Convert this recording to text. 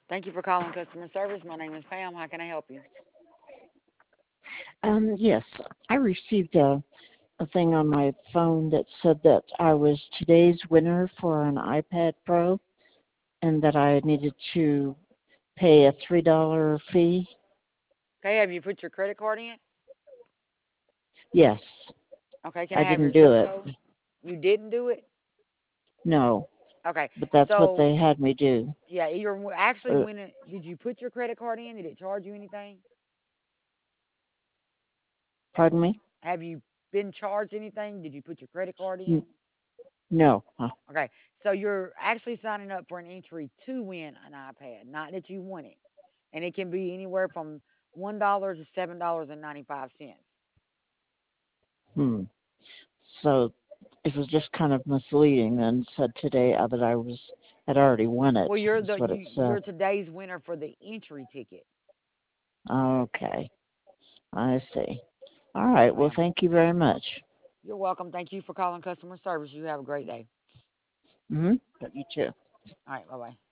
Thank you for calling customer service. My name is Pam. How can I help you? Yes, I received a thing on my phone that said that I was today's winner for an iPad Pro and that I needed to pay a $3 fee. Okay, have you put your credit card in? Yes, Okay, can I I have didn't your do zip it. code? You didn't do it? No, Okay, but that's what so they had me do. yeah, you're actually Uh, winning. Did you put your credit card in? Did it charge you anything? pardon me? Have you been charged anything? Did you put your credit card in? N- no. Okay, so you're actually signing up for an entry to win an iPad, not that you won it. And it can be anywhere from $1 to $7.95. Hmm. So it was just kind of misleading and said today that I had already won it. Well, you're Is the what it you're said. today's winner for the entry ticket. Okay, I see. All Yes, right. Well, ma'am. thank you very much. You're welcome. Thank you for calling customer service. You have a great day. Mm-hmm. You too. All right, bye bye.